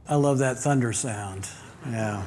I love that thunder sound. Yeah.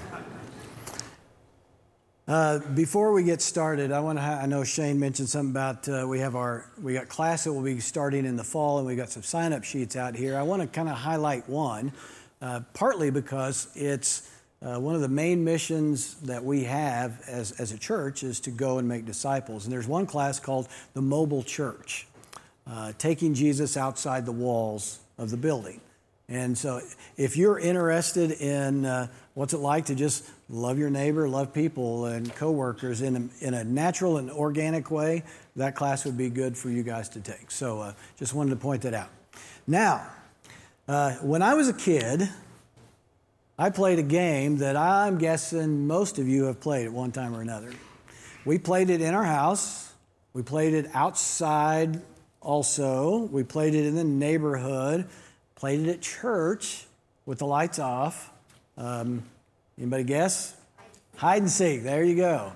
Before we get started, I know Shane mentioned something about we got class that will be starting in the fall, and we got some sign-up sheets out here. I want to kind of highlight one, partly because it's one of the main missions that we have as a church is to go and make disciples. And there's one class called the Mobile Church, taking Jesus outside the walls of the building. And so if you're interested in what's it like to just love your neighbor, love people and coworkers in a natural and organic way, that class would be good for you guys to take. So just wanted to point that out. Now, when I was a kid, I played a game that I'm guessing most of you have played at one time or another. We played it in our house. We played it outside also. We played it in the neighborhood. Played it at church with the lights off. Anybody guess? Hide and seek. There you go.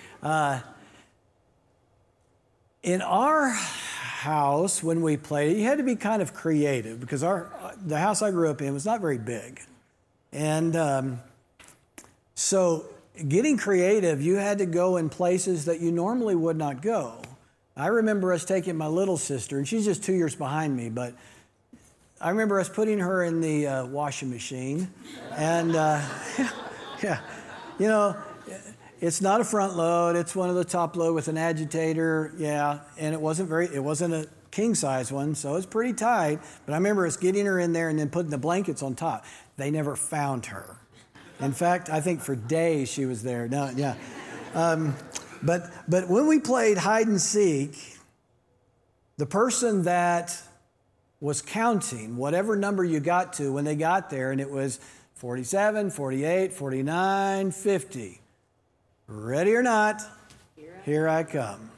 In our house, when we played, you had to be kind of creative because the house I grew up in was not very big. And so getting creative, you had to go in places that you normally would not go. I remember us taking my little sister, and she's just 2 years behind me, but I remember us putting her in the washing machine, and yeah, you know, it's not a front load; it's one of the top load with an agitator. Yeah, and it wasn't a king size one, so it's pretty tight. But I remember us getting her in there and then putting the blankets on top. They never found her. In fact, I think for days she was there. No, yeah, but when we played hide and seek, the person that was counting whatever number you got to when they got there, and it was 47, 48, 49, 50. Ready or not, here I come.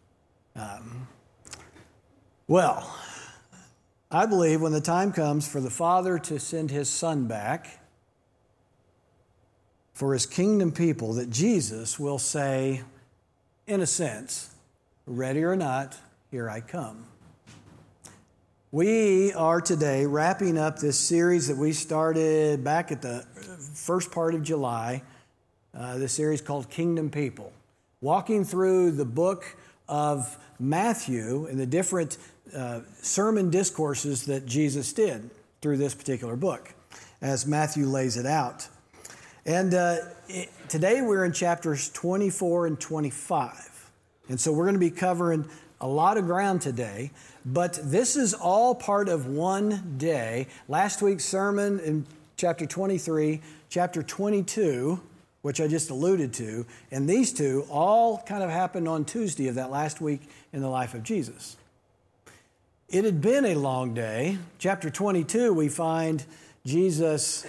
Well, I believe when the time comes for the Father to send His Son back for His kingdom people, that Jesus will say, in a sense, ready or not, here I come. We are today wrapping up this series that we started back at the first part of July, this series called Kingdom People, walking through the book of Matthew and the different sermon discourses that Jesus did through this particular book, as Matthew lays it out. And today we're in chapters 24 and 25. And so we're going to be covering a lot of ground today, but this is all part of one day. Last week's sermon in chapter 23, chapter 22, which I just alluded to, and these two all kind of happened on Tuesday of that last week in the life of Jesus. It had been a long day. Chapter 22, we find Jesus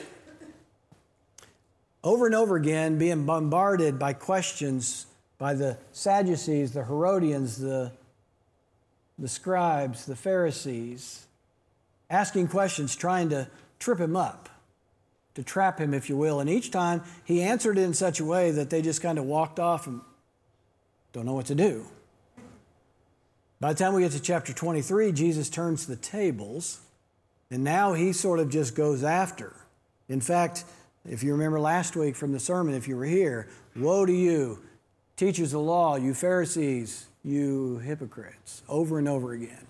over and over again being bombarded by questions by the Sadducees, the Herodians, the scribes, the Pharisees, asking questions, trying to trip him up, to trap him, if you will. And each time he answered it in such a way that they just kind of walked off and don't know what to do. By the time we get to chapter 23, Jesus turns the tables, and now he sort of just goes after. In fact, if you remember last week from the sermon, if you were here, woe to you, teachers of the law, you Pharisees, you hypocrites, over and over again.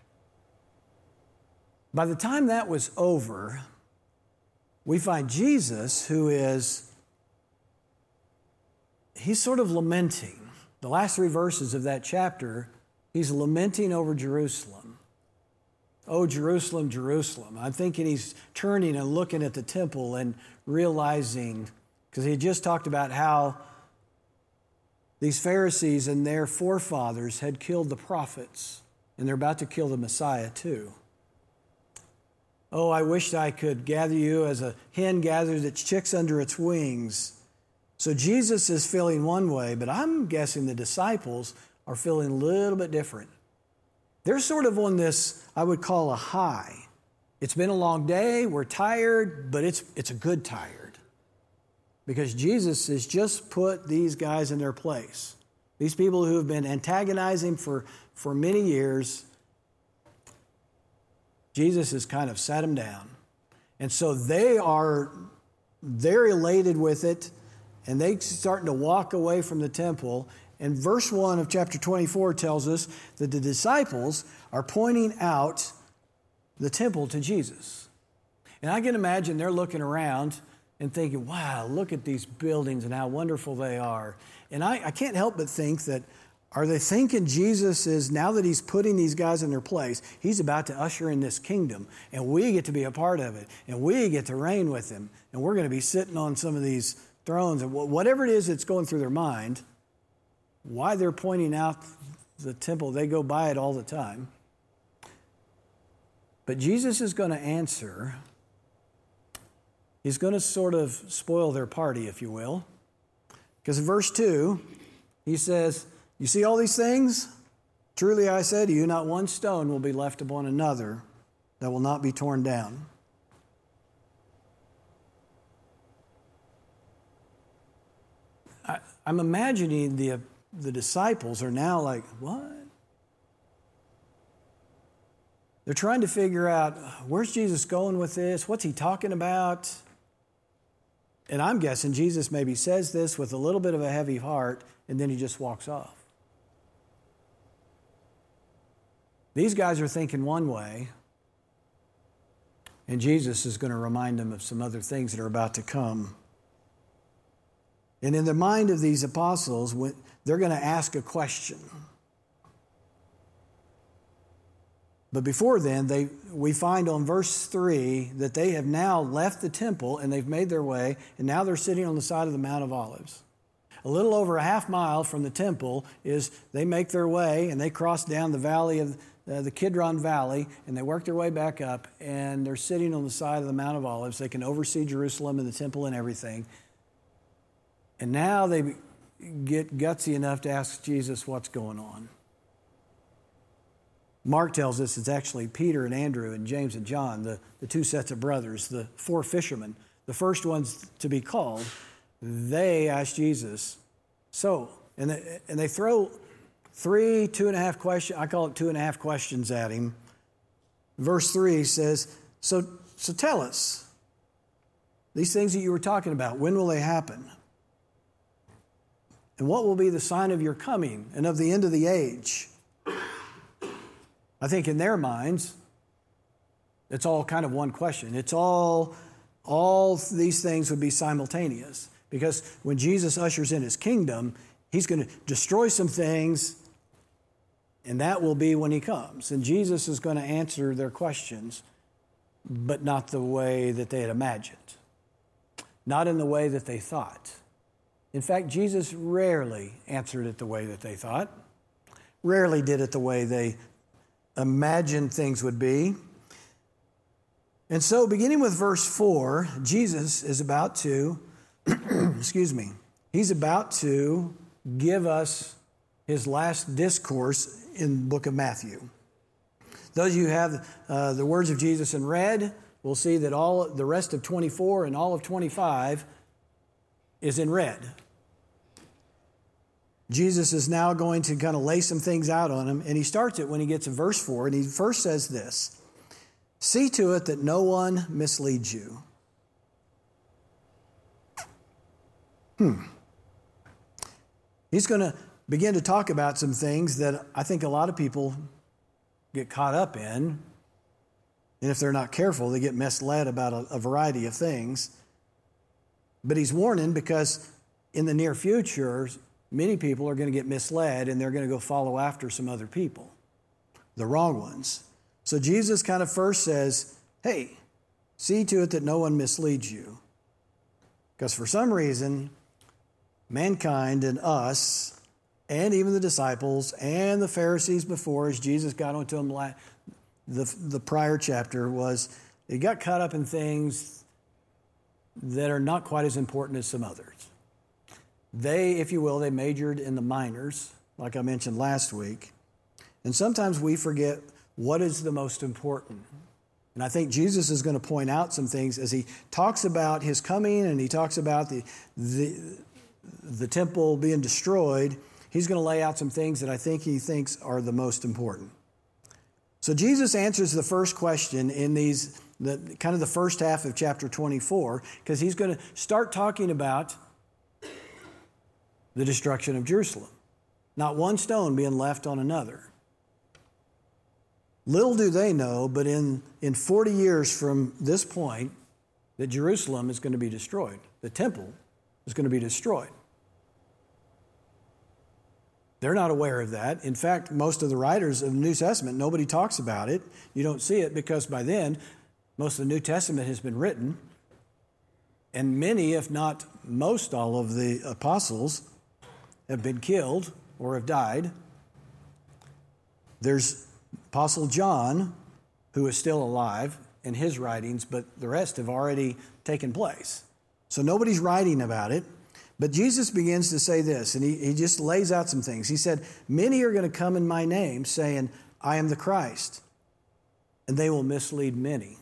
By the time that was over, we find Jesus, he's sort of lamenting. The last three verses of that chapter, he's lamenting over Jerusalem. Oh, Jerusalem, Jerusalem. I'm thinking he's turning and looking at the temple and realizing, because he had just talked about how these Pharisees and their forefathers had killed the prophets, and they're about to kill the Messiah too. Oh, I wished I could gather you as a hen gathers its chicks under its wings. So Jesus is feeling one way, but I'm guessing the disciples are feeling a little bit different. They're sort of on this, I would call a high. It's been a long day, we're tired, but it's a good tired. Because Jesus has just put these guys in their place. These people who have been antagonizing for many years, Jesus has kind of sat them down. And so they're elated with it, and they're starting to walk away from the temple. And verse 1 of chapter 24 tells us that the disciples are pointing out the temple to Jesus. And I can imagine they're looking around and thinking, wow, look at these buildings and how wonderful they are. And I can't help but think that, are they thinking Jesus is, now that he's putting these guys in their place, he's about to usher in this kingdom, and we get to be a part of it, and we get to reign with him, and we're going to be sitting on some of these thrones, and whatever it is that's going through their mind, why they're pointing out the temple, they go by it all the time. But Jesus is going to answer. He's going to sort of spoil their party, if you will. Because in verse 2, he says, you see all these things? Truly I say to you, not one stone will be left upon another that will not be torn down. I'm imagining the disciples are now like, what? They're trying to figure out, where's Jesus going with this? What's he talking about? And I'm guessing Jesus maybe says this with a little bit of a heavy heart, and then he just walks off. These guys are thinking one way, and Jesus is going to remind them of some other things that are about to come. And in the mind of these apostles, they're going to ask a question. But before then, we find on verse 3 that they have now left the temple and they've made their way, and now they're sitting on the side of the Mount of Olives. A little over a half mile from the temple is they make their way and they cross down the valley of the Kidron Valley, and they work their way back up, and they're sitting on the side of the Mount of Olives. They can oversee Jerusalem and the temple and everything. And now they get gutsy enough to ask Jesus what's going on. Mark tells us it's actually Peter and Andrew and James and John, the two sets of brothers, the four fishermen, the first ones to be called. They asked Jesus, and they throw 2.5 questions, I call it 2.5 questions at him. Verse 3 says, so tell us, these things that you were talking about, when will they happen? And what will be the sign of your coming and of the end of the age? I think in their minds, it's all kind of one question. It's all these things would be simultaneous. Because when Jesus ushers in his kingdom, he's going to destroy some things, and that will be when he comes. And Jesus is going to answer their questions, but not the way that they had imagined. Not in the way that they thought. In fact, Jesus rarely answered it the way that they thought. Rarely did it the way they imagined things would be. And so, beginning with verse 4, Jesus is about to, he's about to give us his last discourse in the book of Matthew. Those of you who have the words of Jesus in red will see that all the rest of 24 and all of 25 is in red. Jesus is now going to kind of lay some things out on him, and he starts it when he gets to verse 4, and he first says this, see to it that no one misleads you. He's going to begin to talk about some things that I think a lot of people get caught up in, and if they're not careful, they get misled about a variety of things. But he's warning because in the near future, many people are going to get misled and they're going to go follow after some other people, the wrong ones. So Jesus kind of first says, hey, see to it that no one misleads you. Because for some reason, mankind and us, and even the disciples and the Pharisees before, as Jesus got onto them the prior chapter, was they got caught up in things that are not quite as important as some others. They, if you will, they majored in the minors, like I mentioned last week. And sometimes we forget what is the most important. And I think Jesus is going to point out some things as he talks about his coming and he talks about the temple being destroyed. He's going to lay out some things that I think he thinks are the most important. So Jesus answers the first question in the first half of chapter 24, because he's going to start talking about the destruction of Jerusalem. Not one stone being left on another. Little do they know, but in 40 years from this point, that Jerusalem is going to be destroyed. The temple is going to be destroyed. They're not aware of that. In fact, most of the writers of the New Testament, nobody talks about it. You don't see it because by then, most of the New Testament has been written. And many, if not most all of the apostles, have been killed or have died. There's Apostle John, who is still alive in his writings, but the rest have already taken place. So nobody's writing about it. But Jesus begins to say this, and he just lays out some things. He said, many are going to come in my name saying, I am the Christ, and they will mislead many.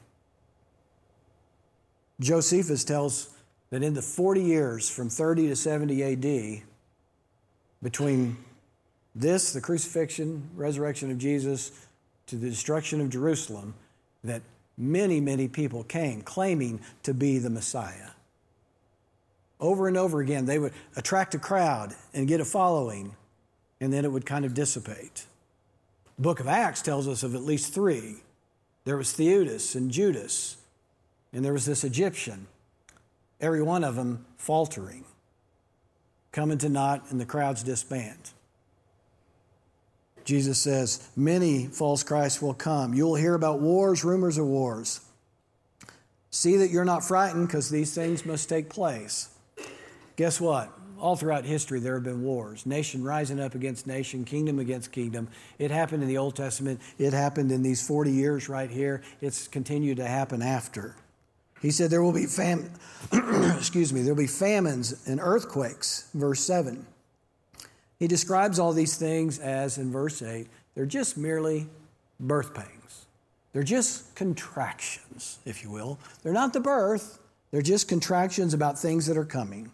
Josephus tells that in the 40 years from 30 to 70 AD, between this, the crucifixion, resurrection of Jesus, to the destruction of Jerusalem, that many, many people came claiming to be the Messiah. Over and over again, they would attract a crowd and get a following, and then it would kind of dissipate. The book of Acts tells us of at least three. There was Theudas and Judas, and there was this Egyptian. Every one of them faltering, coming to naught, and the crowds disband. Jesus says, many false Christs will come. You will hear about wars, rumors of wars. See that you're not frightened, because these things must take place. Guess what? All throughout history, there have been wars. Nation rising up against nation, kingdom against kingdom. It happened in the Old Testament. It happened in these 40 years right here. It's continued to happen after. He said there will be there will be famines and earthquakes, verse 7. He describes all these things as, in verse 8, they're just merely birth pains. They're just contractions, if you will. They're not the birth. They're just contractions about things that are coming.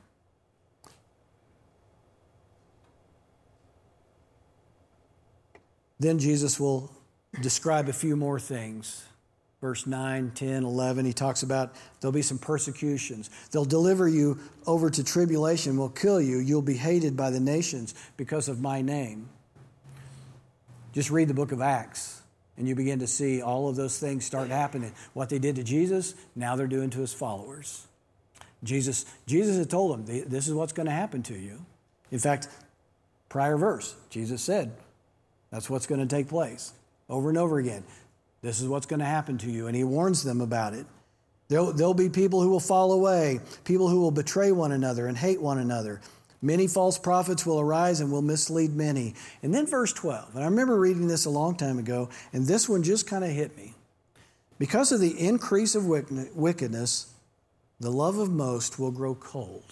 Then Jesus will describe a few more things. Verse 9, 10, 11, he talks about there'll be some persecutions. They'll deliver you over to tribulation, will kill you. You'll be hated by the nations because of my name. Just read the book of Acts, and you begin to see all of those things start happening. What they did to Jesus, now they're doing to his followers. Jesus had told them, this is what's going to happen to you. In fact, prior verse, Jesus said, that's what's going to take place over and over again. This is what's going to happen to you. And he warns them about it. There'll be people who will fall away, people who will betray one another and hate one another. Many false prophets will arise and will mislead many. And then verse 12, and I remember reading this a long time ago, and this one just kind of hit me. Because of the increase of wickedness, the love of most will grow cold.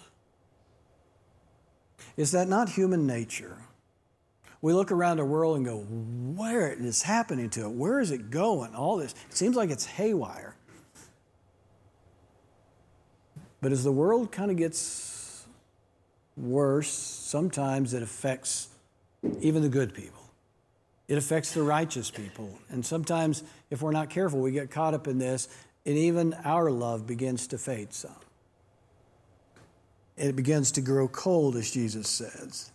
Is that not human nature? We look around our world and go, where is happening to it? Where is it going? All this. It seems like it's haywire. But as the world kind of gets worse, sometimes it affects even the good people. It affects the righteous people. And sometimes, if we're not careful, we get caught up in this, and even our love begins to fade some. It begins to grow cold, as Jesus says.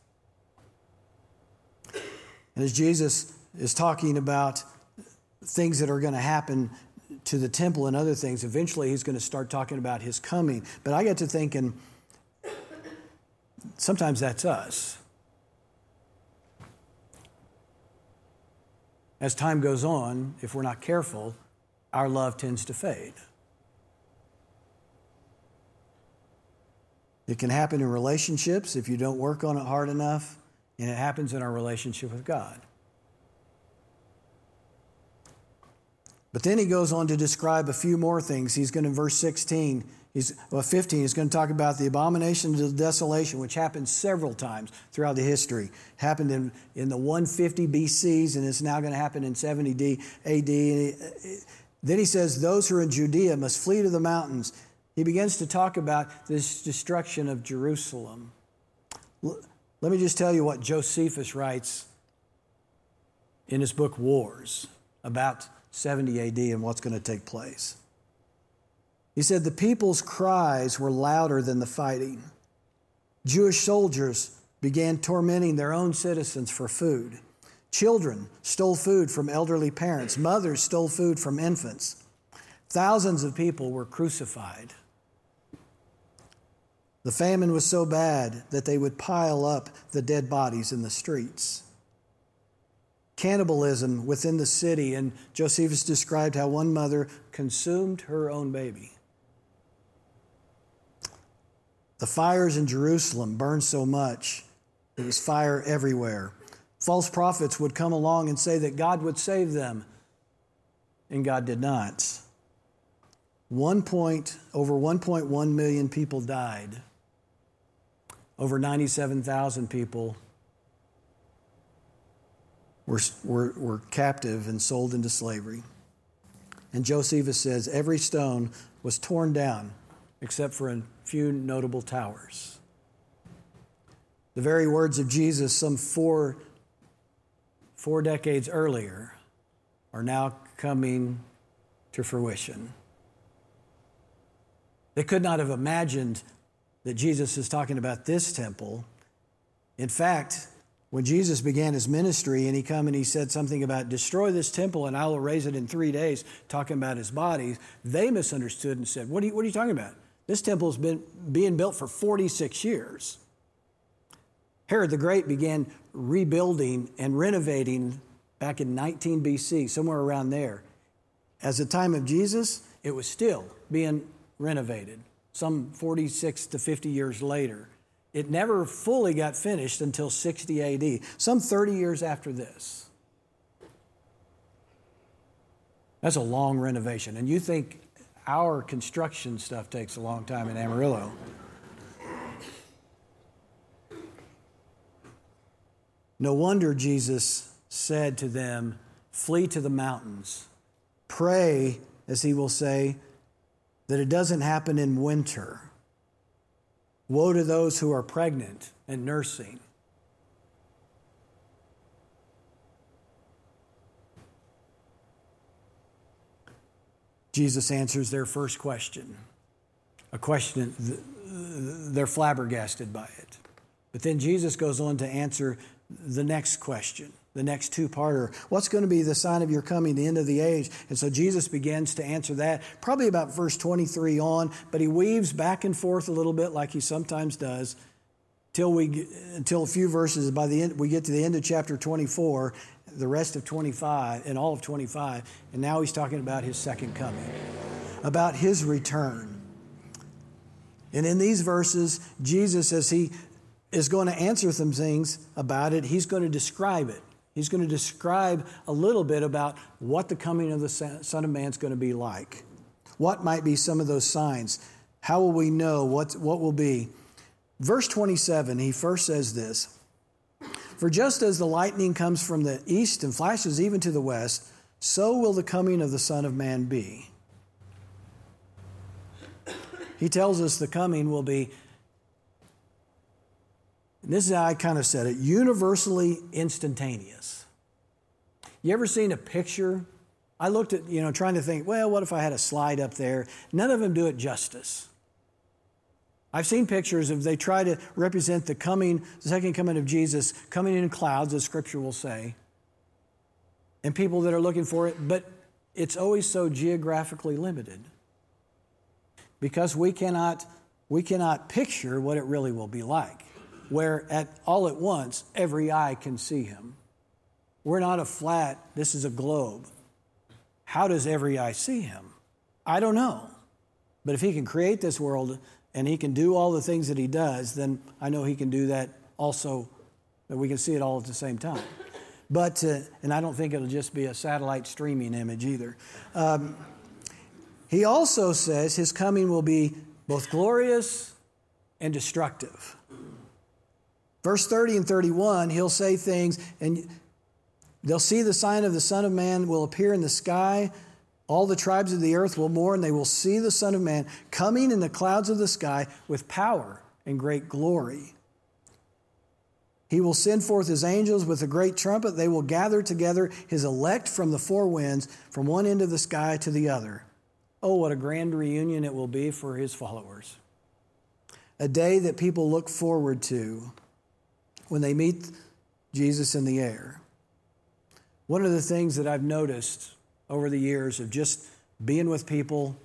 And as Jesus is talking about things that are going to happen to the temple and other things, eventually he's going to start talking about his coming. But I get to thinking, sometimes that's us. As time goes on, if we're not careful, our love tends to fade. It can happen in relationships if you don't work on it hard enough. And it happens in our relationship with God. But then he goes on to describe a few more things. He's going to, verse 15, he's going to talk about the abomination of the desolation, which happened several times throughout the history. Happened in the 150 BCs, and it's now going to happen in 70 AD. Then he says, those who are in Judea must flee to the mountains. He begins to talk about this destruction of Jerusalem. Let me just tell you what Josephus writes in his book, Wars. about 70 AD and what's going to take place. He said, the people's cries were louder than the fighting. Jewish soldiers began tormenting their own citizens for food. Children stole food from elderly parents. Mothers stole food from infants. Thousands of people were crucified. The famine was so bad that they would pile up the dead bodies in the streets. Cannibalism within the city, and Josephus described how one mother consumed her own baby. The fires in Jerusalem burned so much, there was fire everywhere. False prophets would come along and say that God would save them, and God did not. Over 1.1 million people died. Over 97,000 people were captive and sold into slavery. And Josephus says every stone was torn down except for a few notable towers. The very words of Jesus some four decades earlier are now coming to fruition. They could not have imagined that Jesus is talking about this temple. In fact, when Jesus began his ministry and he come and he said something about destroy this temple and I will raise it in 3 days, talking about his body, they misunderstood and said, what are you talking about? This temple has been being built for 46 years. Herod the Great began rebuilding and renovating back in 19 BC, somewhere around there. As the time of Jesus, it was still being renovated, some 46 to 50 years later. It never fully got finished until 60 AD, some 30 years after this. That's a long renovation. And you think our construction stuff takes a long time in Amarillo. No wonder Jesus said to them, flee to the mountains. Pray, as he will say, that it doesn't happen in winter. Woe to those who are pregnant and nursing. Jesus answers their first question, a question they're flabbergasted by it. But then Jesus goes on to answer the next question, the next two-parter. What's going to be the sign of your coming, the end of the age? And so Jesus begins to answer that, probably about verse 23 on, but he weaves back and forth a little bit like he sometimes does until a few verses. By the end, we get to the end of chapter 24, the rest of 25, and all of 25, and now he's talking about his second coming, about his return. And in these verses, Jesus, as he is going to answer some things about it, he's going to describe it. He's going to describe a little bit about what the coming of the Son of Man is going to be like. What might be some of those signs? How will we know what will be? Verse 27, he first says this, for just as the lightning comes from the east and flashes even to the west, so will the coming of the Son of Man be. He tells us the coming will be, and this is how I kind of said it, universally instantaneous. You ever seen a picture? I looked at, trying to think, well, what if I had a slide up there? None of them do it justice. I've seen pictures of they try to represent the second coming of Jesus coming in clouds, as Scripture will say, and people that are looking for it, but it's always so geographically limited because we cannot picture what it really will be like, where all at once every eye can see him. We're not a flat, this is a globe. How does every eye see him? I don't know. But if he can create this world and he can do all the things that he does, then I know he can do that also, that we can see it all at the same time. But, and I don't think it'll just be a satellite streaming image either. He also says his coming will be both glorious and destructive. Verse 30 and 31, he'll say things, and they'll see the sign of the Son of Man will appear in the sky. All the tribes of the earth will mourn. They will see the Son of Man coming in the clouds of the sky with power and great glory. He will send forth his angels with a great trumpet. They will gather together his elect from the four winds, from one end of the sky to the other. Oh, what a grand reunion it will be for his followers. A day that people look forward to when they meet Jesus in the air. One of the things that I've noticed over the years of just being with people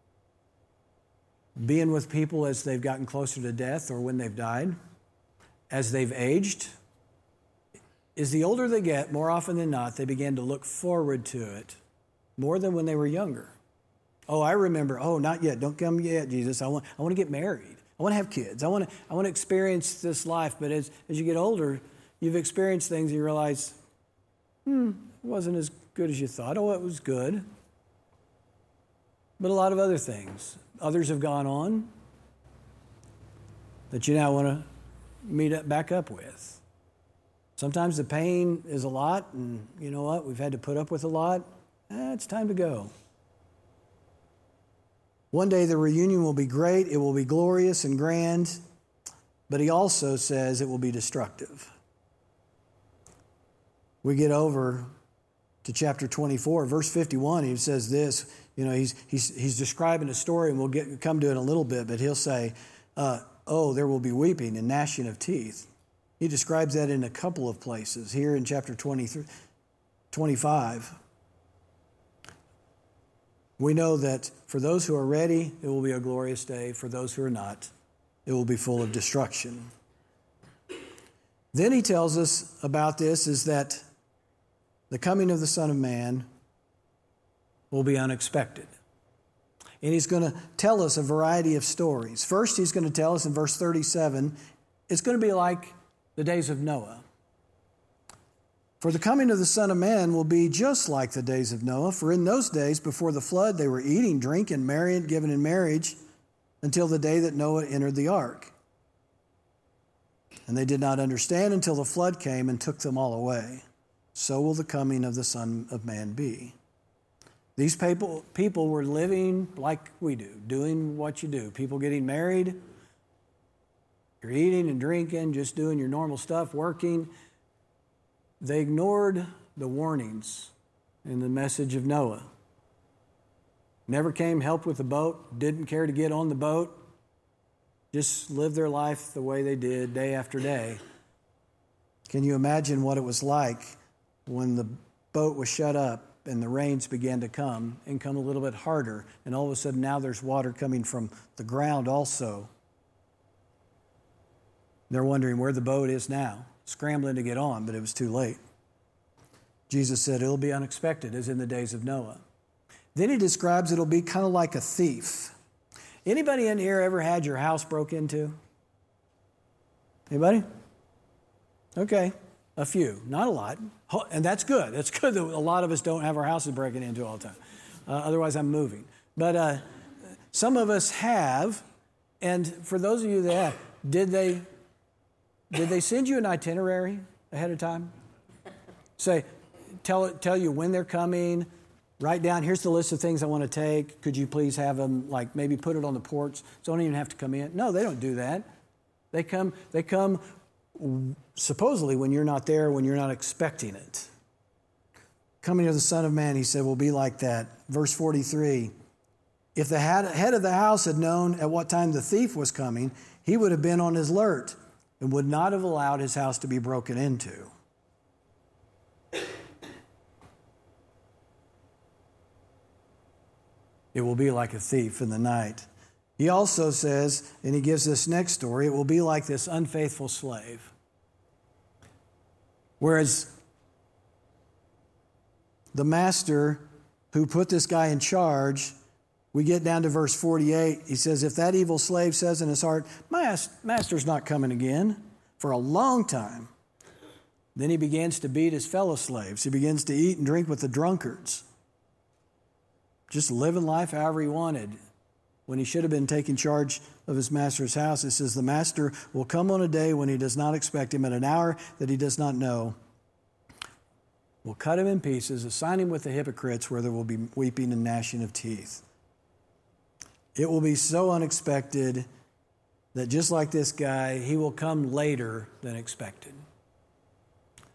as they've gotten closer to death or when they've died, as they've aged, is the older they get, more often than not, they begin to look forward to it more than when they were younger. Oh, I remember, not yet, don't come yet, Jesus. I want to get married. I want to have kids. I want to experience this life. But as you get older, you've experienced things and you realize, it wasn't as good as you thought. Oh, it was good. But a lot of other things. Others have gone on that you now want to meet back up with. Sometimes the pain is a lot, and you know what? We've had to put up with a lot. It's time to go. One day the reunion will be great. It will be glorious and grand. But he also says it will be destructive. We get over to chapter 24, verse 51. He says this. You know, he's describing a story, and we'll come to it in a little bit. But he'll say, there will be weeping and gnashing of teeth. He describes that in a couple of places. Here in chapter 25, we know that for those who are ready, it will be a glorious day. For those who are not, it will be full of destruction. Then he tells us about this is that the coming of the Son of Man will be unexpected. And he's going to tell us a variety of stories. First, he's going to tell us in verse 37, it's going to be like the days of Noah. For the coming of the Son of Man will be just like the days of Noah. For in those days before the flood, they were eating, drinking, marrying, given in marriage until the day that Noah entered the ark. And they did not understand until the flood came and took them all away. So will the coming of the Son of Man be. These people were living like we do, doing what you do. People getting married, you're eating and drinking, just doing your normal stuff, working. They ignored the warnings in the message of Noah. Never came, helped with the boat, didn't care to get on the boat, just lived their life the way they did day after day. Can you imagine what it was like when the boat was shut up and the rains began to come and come a little bit harder, and all of a sudden now there's water coming from the ground also? They're wondering where the boat is now, scrambling to get on, but it was too late. Jesus said it'll be unexpected, as in the days of Noah. Then he describes it'll be kind of like a thief. Anybody in here ever had your house broke into? Anybody? Okay, a few, not a lot. And that's good. It's good that a lot of us don't have our houses breaking into all the time. Otherwise, I'm moving. But some of us have, and for those of you that have, did they send you an itinerary ahead of time? Say, tell you when they're coming. Write down, here's the list of things I want to take. Could you please have them, like maybe put it on the porch so I don't even have to come in? No, they don't do that. They come supposedly when you're not there, when you're not expecting it. Coming of the Son of Man, he said, will be like that. Verse 43, if the head of the house had known at what time the thief was coming, he would have been on his alert and would not have allowed his house to be broken into. It will be like a thief in the night. He also says, and he gives this next story, it will be like this unfaithful slave. Whereas the master who put this guy in charge, we get down to verse 48. He says, if that evil slave says in his heart, my master's not coming again for a long time, then he begins to beat his fellow slaves. He begins to eat and drink with the drunkards. Just living life however he wanted. When he should have been taking charge of his master's house, it says the master will come on a day when he does not expect him, at an hour that he does not know. Will cut him in pieces, assign him with the hypocrites where there will be weeping and gnashing of teeth. It will be so unexpected that just like this guy, he will come later than expected.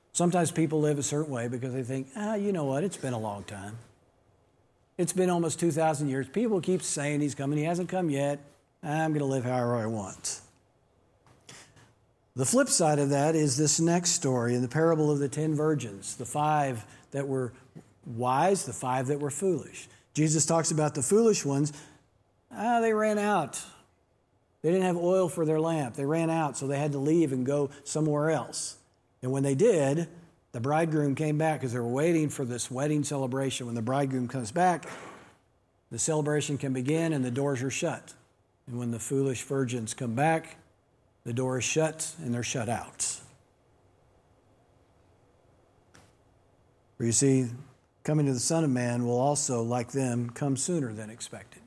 Sometimes people live a certain way because they think, you know what, it's been a long time. It's been almost 2,000 years. People keep saying he's coming. He hasn't come yet. I'm going to live however I want. The flip side of that is this next story in the parable of the 10 virgins, the 5 that were wise, the 5 that were foolish. Jesus talks about the foolish ones. They ran out. They didn't have oil for their lamp. They ran out, so they had to leave and go somewhere else. And when they did, the bridegroom came back because they were waiting for this wedding celebration. When the bridegroom comes back, the celebration can begin and the doors are shut. And when the foolish virgins come back, the door is shut and they're shut out. For you see, coming to the Son of Man will also, like them, come sooner than expected.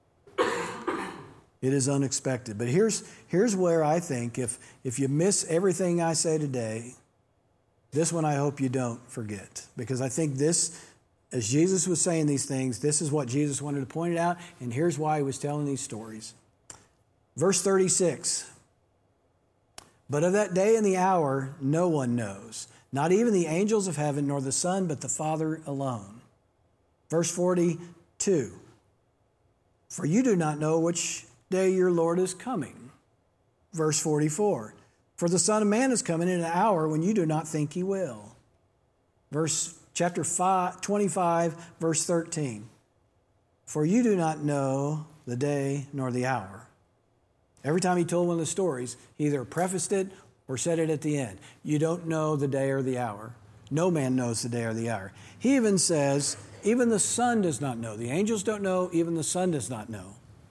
It is unexpected. But here's where I think if you miss everything I say today, this one I hope you don't forget. Because I think this, as Jesus was saying these things, this is what Jesus wanted to point it out, and here's why he was telling these stories. Verse 36, but of that day and the hour no one knows, not even the angels of heaven, nor the Son, but the Father alone. Verse 42, for you do not know which day your Lord is coming. Verse 44, for the Son of Man is coming in an hour when you do not think he will. Chapter 25, verse 13, for you do not know the day nor the hour. Every time he told one of the stories, he either prefaced it or said it at the end. You don't know the day or the hour. No man knows the day or the hour. He even says, even the Son does not know. The angels don't know, even the Son does not know.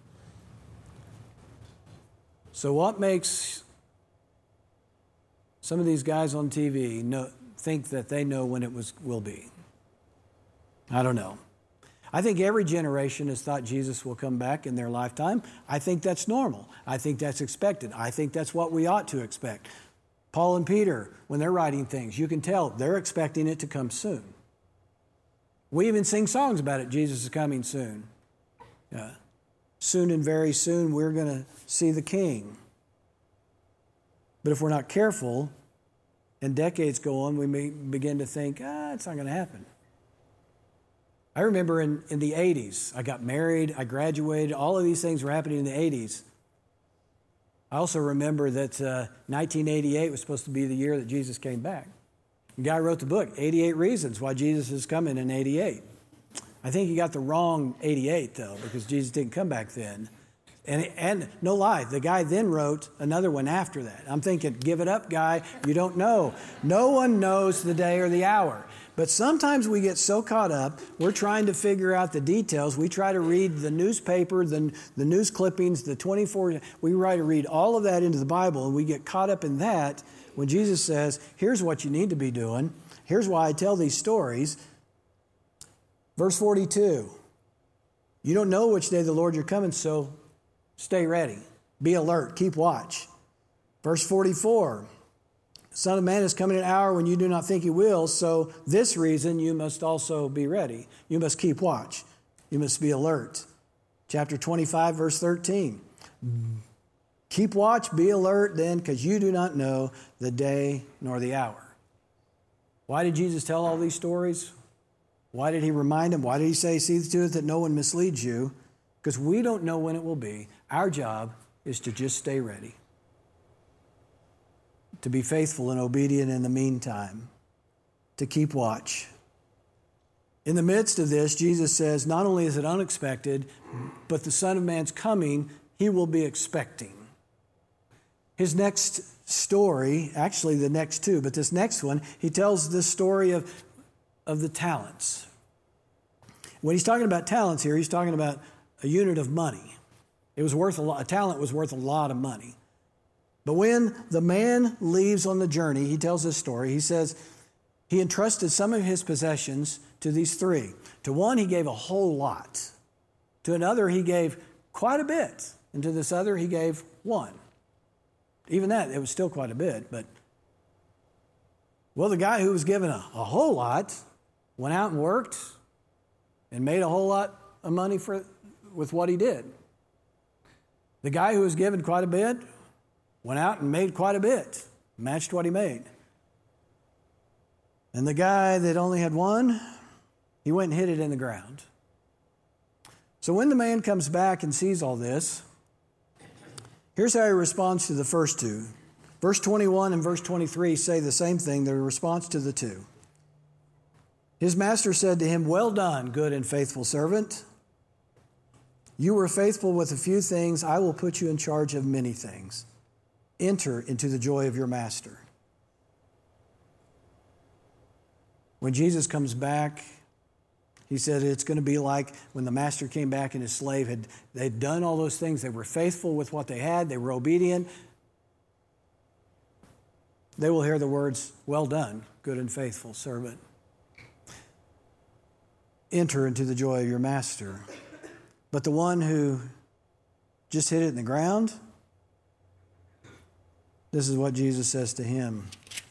So what makes some of these guys on TV think that they know when it will be? I don't know. I think every generation has thought Jesus will come back in their lifetime. I think that's normal. I think that's expected. I think that's what we ought to expect. Paul and Peter, when they're writing things, you can tell they're expecting it to come soon. We even sing songs about it. Jesus is coming soon. Soon and very soon we're going to see the King. But if we're not careful and decades go on, we may begin to think, it's not going to happen. I remember in the 80s, I got married, I graduated, all of these things were happening in the 80s. I also remember that 1988 was supposed to be the year that Jesus came back. The guy wrote the book, 88 Reasons Why Jesus is Coming in 88. I think he got the wrong 88, though, because Jesus didn't come back then. And no lie, the guy then wrote another one after that. I'm thinking, give it up, guy. You don't know. No one knows the day or the hour. But sometimes we get so caught up, we're trying to figure out the details. We try to read the newspaper, the news clippings, the 24. We try to read all of that into the Bible, and we get caught up in that when Jesus says, here's what you need to be doing. Here's why I tell these stories. Verse 42, you don't know which day the Lord you're coming, so stay ready. Be alert. Keep watch. Verse 44, the Son of Man is coming an hour when you do not think he will, so this reason you must also be ready. You must keep watch. You must be alert. Chapter 25, verse 13. Keep watch, be alert then, because you do not know the day nor the hour. Why did Jesus tell all these stories? Why did he remind them? Why did he say, see to it that no one misleads you? Because we don't know when it will be. Our job is to just stay ready. To be faithful and obedient in the meantime. To keep watch. In the midst of this, Jesus says, not only is it unexpected, but the Son of Man's coming, he will be expecting. His next story, actually the next two, but this next one, he tells this story of the talents. When he's talking about talents here, he's talking about a unit of money. It was worth a lot. A talent was worth a lot of money. But when the man leaves on the journey, he tells this story. He says he entrusted some of his possessions to these three. To one, he gave a whole lot. To another, he gave quite a bit. And to this other, he gave one. Even that, it was still quite a bit. But, well, the guy who was given a whole lot went out and worked and made a whole lot of money with what he did. The guy who was given quite a bit went out and made quite a bit, matched what he made. And the guy that only had one, he went and hid it in the ground. So when the man comes back and sees all this, here's how he responds to the first two. Verse 21 and verse 23 say the same thing, the response to the two. His master said to him, "Well done, good and faithful servant. You were faithful with a few things. I will put you in charge of many things. Enter into the joy of your master." When Jesus comes back, he said it's going to be like when the master came back and his slave they'd done all those things. They were faithful with what they had. They were obedient. They will hear the words, "Well done, good and faithful servant. Enter into the joy of your master." But the one who just hid it in the ground, this is what Jesus says to him.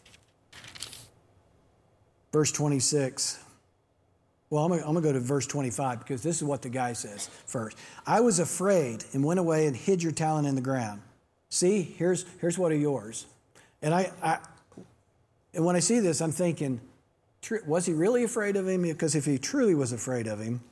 Verse 26. Well, I'm going to go to verse 25 because this is what the guy says first. "I was afraid and went away and hid your talent in the ground. See, here's what are yours." And and when I see this, I'm thinking, was he really afraid of him? Because if he truly was afraid of him,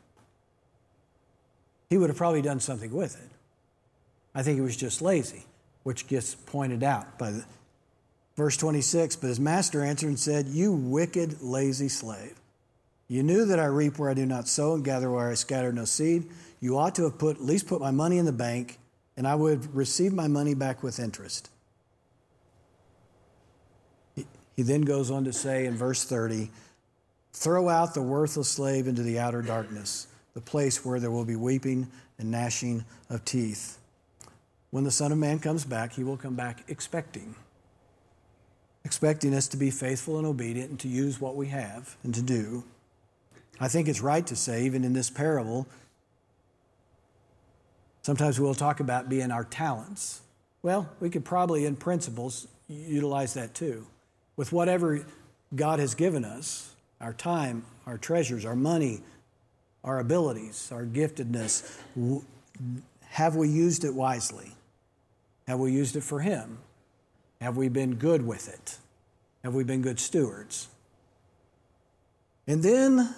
he would have probably done something with it. I think he was just lazy, which gets pointed out by verse 26. "But his master answered and said, 'You wicked, lazy slave. You knew that I reap where I do not sow and gather where I scatter no seed. You ought to have at least put my money in the bank, and I would receive my money back with interest.'" He then goes on to say in verse 30, "Throw out the worthless slave into the outer darkness, the place where there will be weeping and gnashing of teeth. When the Son of Man comes back, he will come back expecting us to be faithful and obedient and to use what we have and to do. I think it's right to say, even in this parable, sometimes we'll talk about being our talents. Well, we could probably, in principles, utilize that too. With whatever God has given us, our time, our treasures, our money, our abilities, our giftedness, have we used it wisely? Have we used it for Him? Have we been good with it? Have we been good stewards? And then,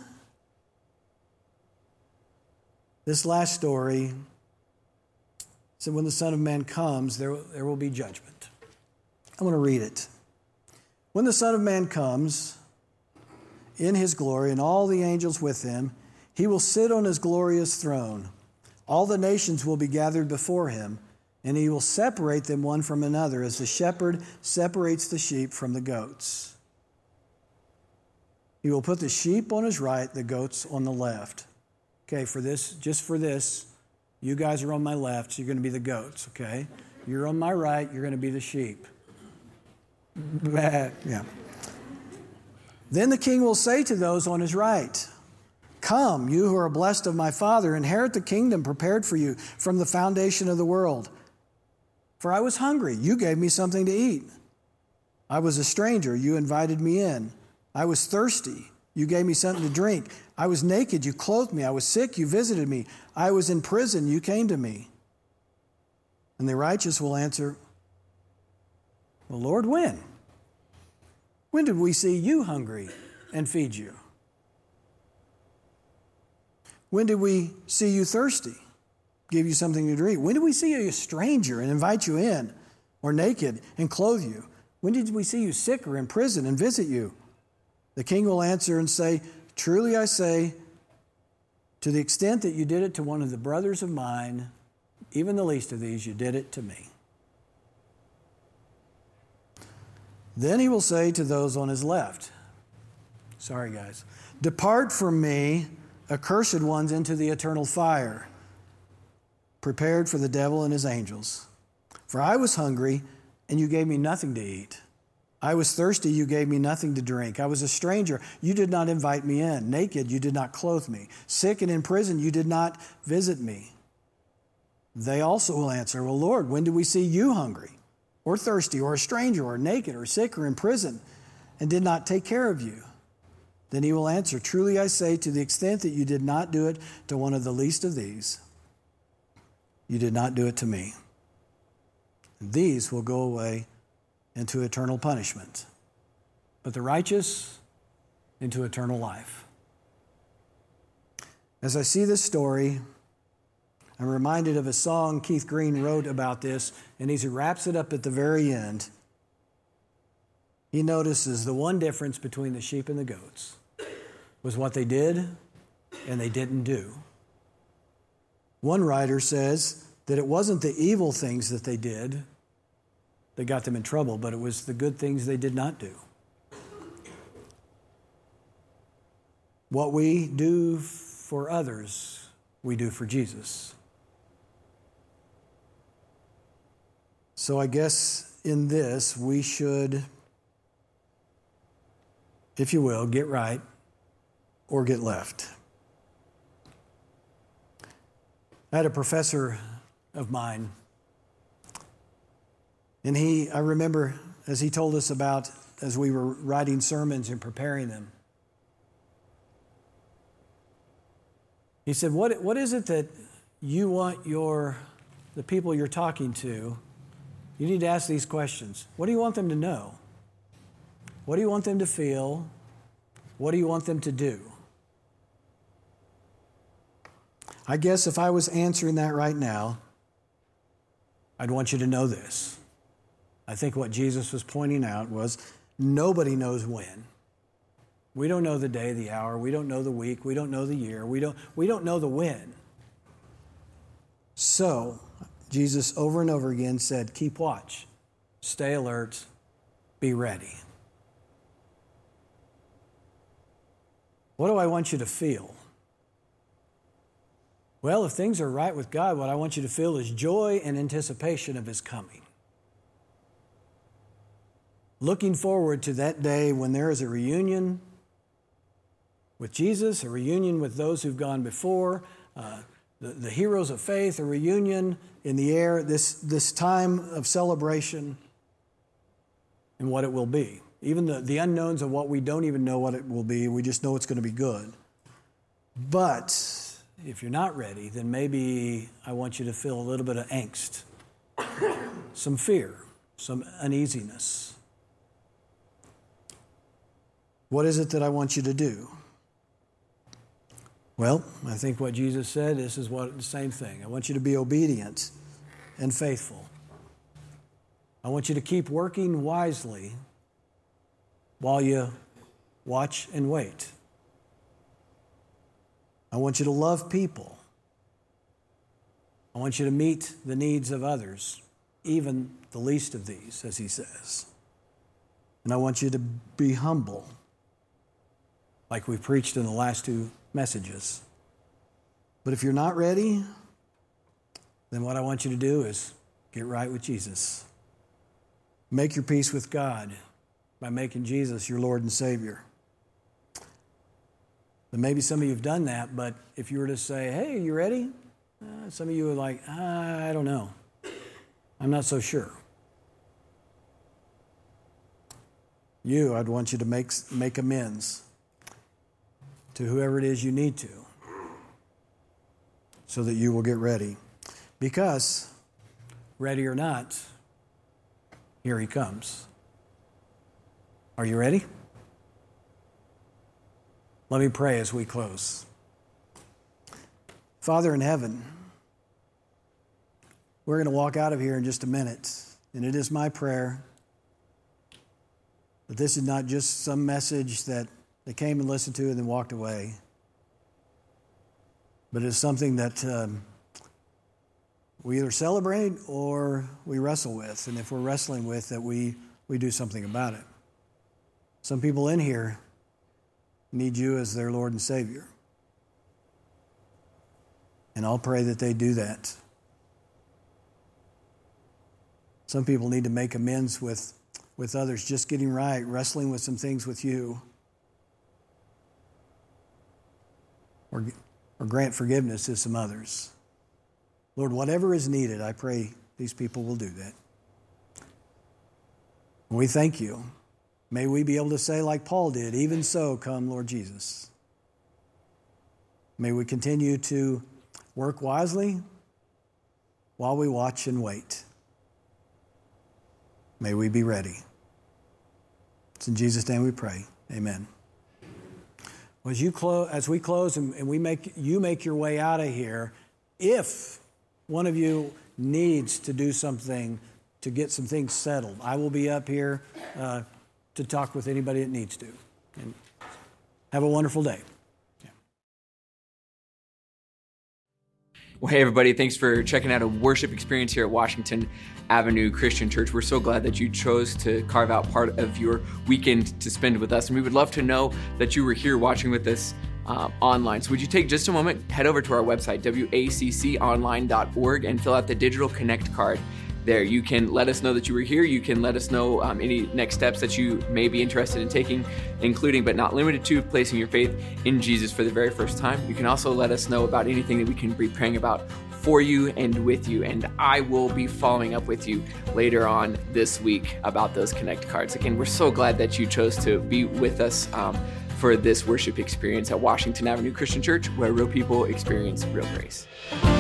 this last story, so when the Son of Man comes, there will be judgment. I want to read it. "When the Son of Man comes in His glory and all the angels with Him, He will sit on His glorious throne. All the nations will be gathered before Him, and He will separate them one from another as the shepherd separates the sheep from the goats. He will put the sheep on His right, the goats on the left." Okay, just for this, you guys are on my left, so you're going to be the goats, okay? You're on my right, you're going to be the sheep. Yeah. "Then the King will say to those on His right, 'Come, you who are blessed of my Father, inherit the kingdom prepared for you from the foundation of the world. For I was hungry, you gave me something to eat. I was a stranger, you invited me in. I was thirsty, you gave me something to drink. I was naked, you clothed me. I was sick, you visited me. I was in prison, you came to me.' And the righteous will answer, 'Well, Lord, when? When did we see you hungry and feed you? When did we see you thirsty, give you something to drink? When did we see you a stranger and invite you in, or naked and clothe you? When did we see you sick or in prison and visit you?' The King will answer and say, 'Truly I say, to the extent that you did it to one of the brothers of mine, even the least of these, you did it to me.' Then He will say to those on His left," sorry guys, "Depart from me, accursed ones, into the eternal fire, prepared for the devil and his angels. For I was hungry, and you gave me nothing to eat. I was thirsty, you gave me nothing to drink. I was a stranger, you did not invite me in. Naked, you did not clothe me. Sick and in prison, you did not visit me.' They also will answer, 'Well, Lord, when did we see you hungry, or thirsty, or a stranger, or naked, or sick, or in prison, and did not take care of you?' Then He will answer, 'Truly I say, to the extent that you did not do it to one of the least of these, you did not do it to me.' And these will go away into eternal punishment, but the righteous into eternal life. As I see this story, I'm reminded of a song Keith Green wrote about this, and as he wraps it up at the very end, he notices the one difference between the sheep and the goats was what they did and they didn't do. One writer says that it wasn't the evil things that they did that got them in trouble, but it was the good things they did not do. What we do for others, we do for Jesus. So I guess in this, we should, if you will, get right or get left. I had a professor of mine, and I remember as he told us about, as we were writing sermons and preparing them, he said, what is it that you want the people you're talking to, you need to ask these questions. What do you want them to know? What do you want them to feel? What do you want them to do? I guess if I was answering that right now, I'd want you to know this. I think what Jesus was pointing out was nobody knows when. We don't know the day, the hour. We don't know the week. We don't know the year. We don't know the when. So, Jesus over and over again said, keep watch, stay alert, be ready. What do I want you to feel? Well, if things are right with God, what I want you to feel is joy and anticipation of His coming. Looking forward to that day when there is a reunion with Jesus, a reunion with those who've gone before, the heroes of faith, a reunion in the air, this time of celebration and what it will be. Even the unknowns of what we don't even know what it will be, we just know it's going to be good. But if you're not ready, then maybe I want you to feel a little bit of angst, some fear, some uneasiness. What is it that I want you to do? Well, I think what Jesus said, this is the same thing. I want you to be obedient and faithful. I want you to keep working wisely while you watch and wait. I want you to love people. I want you to meet the needs of others, even the least of these, as he says. And I want you to be humble, like we preached in the last two messages. But if you're not ready, then what I want you to do is get right with Jesus. Make your peace with God by making Jesus your Lord and Savior. And maybe some of you have done that, but if you were to say, hey, you ready? Some of you are like, I don't know. I'm not so sure. I'd want you to make amends to whoever it is you need to so that you will get ready. Because, ready or not, here he comes. Are you ready? Let me pray as we close. Father in heaven, we're going to walk out of here in just a minute, and it is my prayer that this is not just some message that they came and listened to and then walked away, but it's something that we either celebrate or we wrestle with, and if we're wrestling with, that we do something about it. Some people in here need you as their Lord and Savior. And I'll pray that they do that. Some people need to make amends with others, just getting right, wrestling with some things with you. Or grant forgiveness to some others. Lord, whatever is needed, I pray these people will do that. We thank you. May we be able to say like Paul did, even so, come, Lord Jesus. May we continue to work wisely while we watch and wait. May we be ready. It's in Jesus' name we pray. Amen. as we close and you make your way out of here, if one of you needs to do something to get some things settled, I will be up here to talk with anybody that needs to. And have a wonderful day. Well, hey, everybody, thanks for checking out a worship experience here at Washington Avenue Christian Church. We're so glad that you chose to carve out part of your weekend to spend with us. And we would love to know that you were here watching with us online. So would you take just a moment, head over to our website, wacconline.org, and fill out the digital Connect card. There, you can let us know that you were here. You can let us know any next steps that you may be interested in taking, including but not limited to placing your faith in Jesus for the very first time. You can also let us know about anything that we can be praying about for you and with you. And I will be following up with you later on this week about those Connect cards. Again, we're so glad that you chose to be with us for this worship experience at Washington Avenue Christian Church, where real people experience real grace.